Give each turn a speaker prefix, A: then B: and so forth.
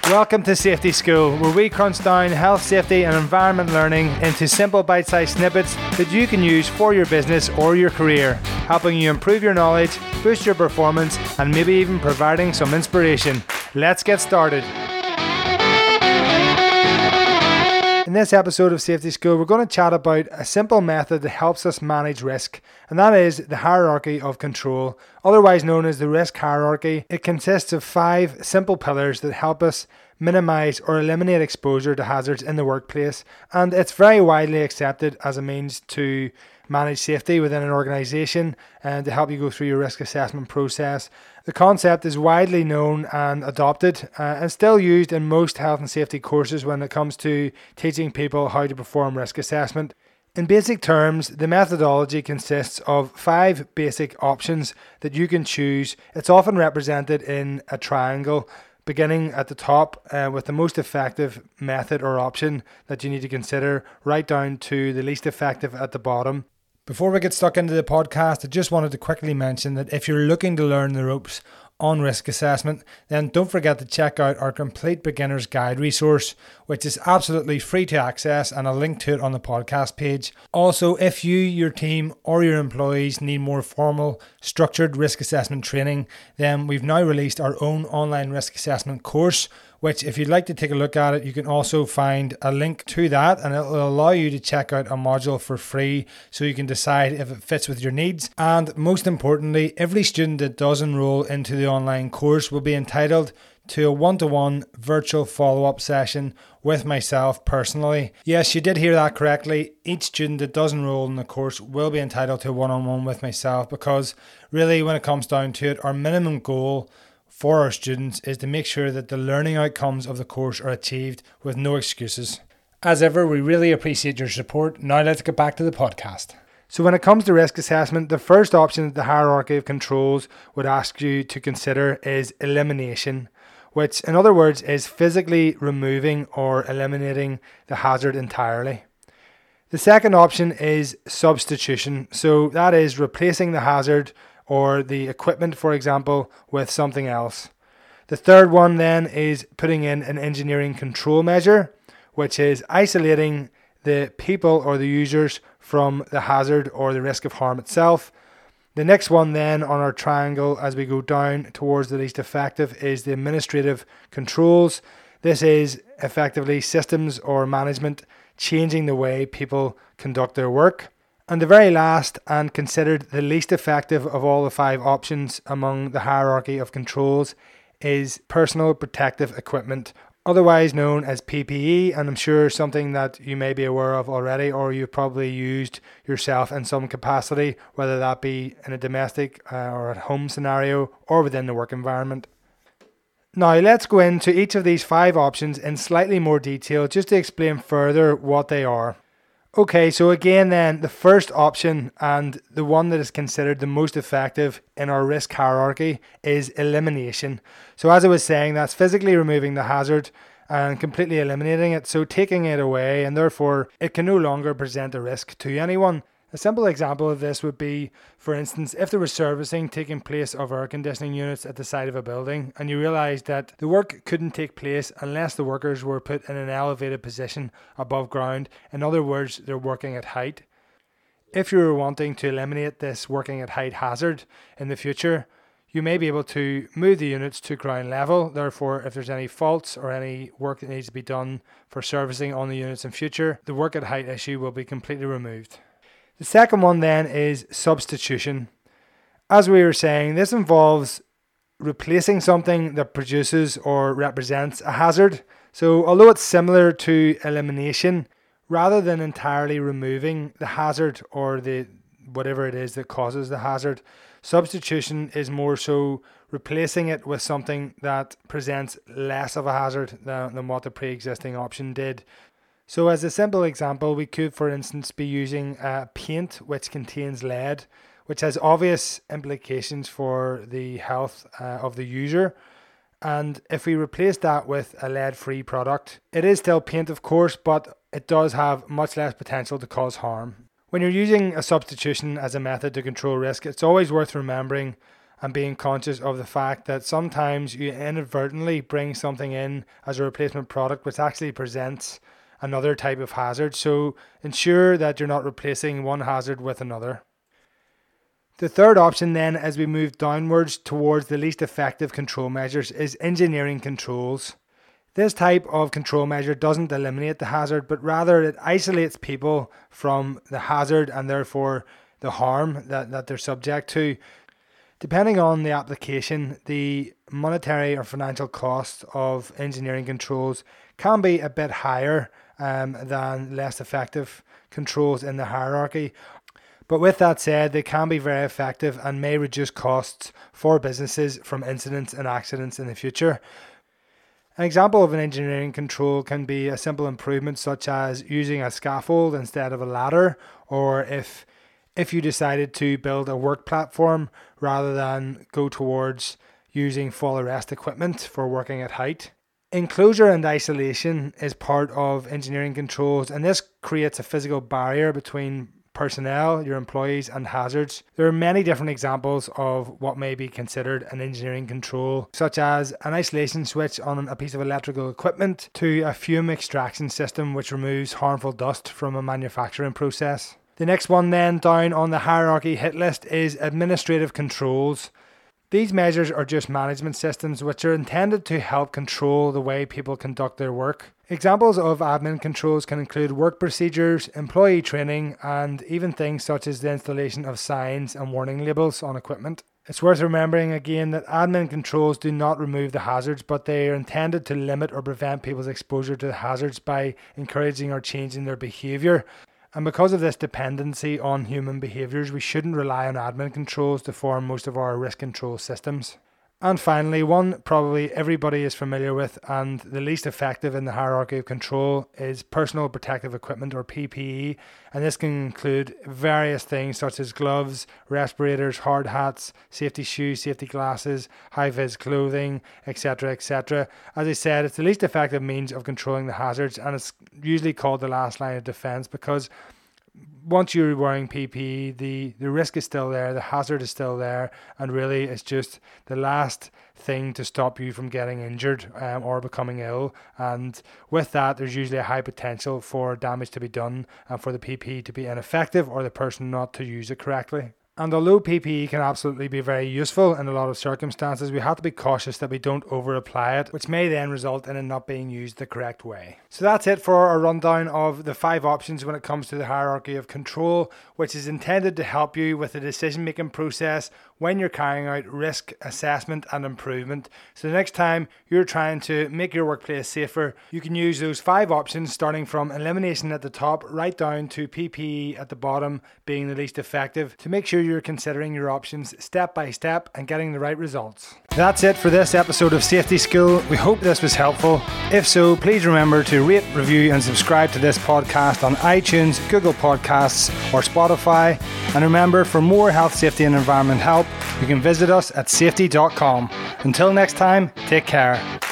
A: Welcome to Safety School, where we crunch down health, safety and environment learning into simple bite-sized snippets that you can use for your business or your career, helping you improve your knowledge, boost your performance and maybe even providing some inspiration. Let's get started. In this episode of Safety School, we're going to chat about a simple method that helps us manage risk, and that is the hierarchy of control, otherwise known as the risk hierarchy. It consists of 5 simple pillars that help us minimize or eliminate exposure to hazards in the workplace, and it's very widely accepted as a means to manage safety within an organization and to help you go through your risk assessment process. The concept is widely known and adopted and still used in most health and safety courses when it comes to teaching people how to perform risk assessment. In basic terms, the methodology consists of 5 basic options that you can choose. It's often represented in a triangle, beginning at the top with the most effective method or option that you need to consider, right down to the least effective at the bottom. Before we get stuck into the podcast, I just wanted to quickly mention that if you're looking to learn the ropes on risk assessment, then don't forget to check out our complete beginner's guide resource, which is absolutely free to access, and I'll link to it on the podcast page. Also, if you, your team or your employees need more formal, structured risk assessment training, then we've now released our own online risk assessment course, which if you'd like to take a look at it, you can also find a link to that, and it will allow you to check out a module for free so you can decide if it fits with your needs. And most importantly, every student that does enroll into the online course will be entitled to a one-to-one virtual follow-up session with myself personally. Yes, you did hear that correctly. Each student that does enroll in the course will be entitled to a one-on-one with myself, because really when it comes down to it, our minimum goal for our students is to make sure that the learning outcomes of the course are achieved with no excuses. As ever, we really appreciate your support. Now let's get back to the podcast. So when it comes to risk assessment, the first option that the hierarchy of controls would ask you to consider is elimination, which in other words is physically removing or eliminating the hazard entirely. The second option is substitution. So that is replacing the hazard or the equipment, for example, with something else. The third one then is putting in an engineering control measure, which is isolating the people or the users from the hazard or the risk of harm itself. The next one then on our triangle as we go down towards the least effective is the administrative controls. This is effectively systems or management changing the way people conduct their work. And the very last and considered the least effective of all the 5 options among the hierarchy of controls is personal protective equipment, otherwise known as PPE, and I'm sure something that you may be aware of already, or you've probably used yourself in some capacity, whether that be in a domestic or at home scenario or within the work environment. Now let's go into each of these 5 options in slightly more detail just to explain further what they are. Okay, so again then, the first option and the one that is considered the most effective in our risk hierarchy is elimination. So as I was saying, that's physically removing the hazard and completely eliminating it, so taking it away, and therefore it can no longer present a risk to anyone. A simple example of this would be, for instance, if there was servicing taking place of air conditioning units at the side of a building and you realised that the work couldn't take place unless the workers were put in an elevated position above ground. In other words, they're working at height. If you were wanting to eliminate this working at height hazard in the future, you may be able to move the units to ground level. Therefore, if there's any faults or any work that needs to be done for servicing on the units in future, the work at height issue will be completely removed. The second one then is substitution. As we were saying, this involves replacing something that produces or represents a hazard. So although it's similar to elimination, rather than entirely removing the hazard or the whatever it is that causes the hazard, substitution is more so replacing it with something that presents less of a hazard than what the pre-existing option did. So as a simple example, we could, for instance, be using paint which contains lead, which has obvious implications for the health of the user. And if we replace that with a lead-free product, it is still paint, of course, but it does have much less potential to cause harm. When you're using a substitution as a method to control risk, it's always worth remembering and being conscious of the fact that sometimes you inadvertently bring something in as a replacement product which actually presents another type of hazard. So ensure that you're not replacing one hazard with another. The third option then, as we move downwards towards the least effective control measures, is engineering controls. This type of control measure doesn't eliminate the hazard, but rather it isolates people from the hazard and therefore the harm that they're subject to. Depending on the application, the monetary or financial cost of engineering controls can be a bit higher than less effective controls in the hierarchy. But with that said, they can be very effective and may reduce costs for businesses from incidents and accidents in the future. An example of an engineering control can be a simple improvement such as using a scaffold instead of a ladder, or if you decided to build a work platform rather than go towards using fall arrest equipment for working at height. Enclosure and isolation is part of engineering controls, and this creates a physical barrier between personnel, your employees, and hazards. There are many different examples of what may be considered an engineering control, such as an isolation switch on a piece of electrical equipment to a fume extraction system which removes harmful dust from a manufacturing process. The next one then down on the hierarchy hit list is administrative controls. These measures are just management systems which are intended to help control the way people conduct their work. Examples of admin controls can include work procedures, employee training, and even things such as the installation of signs and warning labels on equipment. It's worth remembering again that admin controls do not remove the hazards, but they are intended to limit or prevent people's exposure to the hazards by encouraging or changing their behaviour. And because of this dependency on human behaviours, we shouldn't rely on admin controls to form most of our risk control systems. And finally, one probably everybody is familiar with and the least effective in the hierarchy of control is personal protective equipment, or PPE, and this can include various things such as gloves, respirators, hard hats, safety shoes, safety glasses, high-vis clothing, etc., etc. As I said, it's the least effective means of controlling the hazards, and it's usually called the last line of defence because once you're wearing PPE, the risk is still there, the hazard is still there, and really it's just the last thing to stop you from getting injured or becoming ill. And with that, there's usually a high potential for damage to be done and for the PPE to be ineffective or the person not to use it correctly. And although PPE can absolutely be very useful in a lot of circumstances, we have to be cautious that we don't over-apply it, which may then result in it not being used the correct way. So that's it for our rundown of the 5 options when it comes to the hierarchy of control, which is intended to help you with the decision-making process when you're carrying out risk assessment and improvement. So the next time you're trying to make your workplace safer, you can use those 5 options, starting from elimination at the top right down to PPE at the bottom being the least effective, to make sure you're considering your options step by step and getting the right results. That's it for this episode of Safety School. We hope this was helpful. If so, please remember to rate, review and subscribe to this podcast on iTunes, Google Podcasts or Spotify. And remember, for more health, safety and environment help, you can visit us at safety.com. Until next time, take care.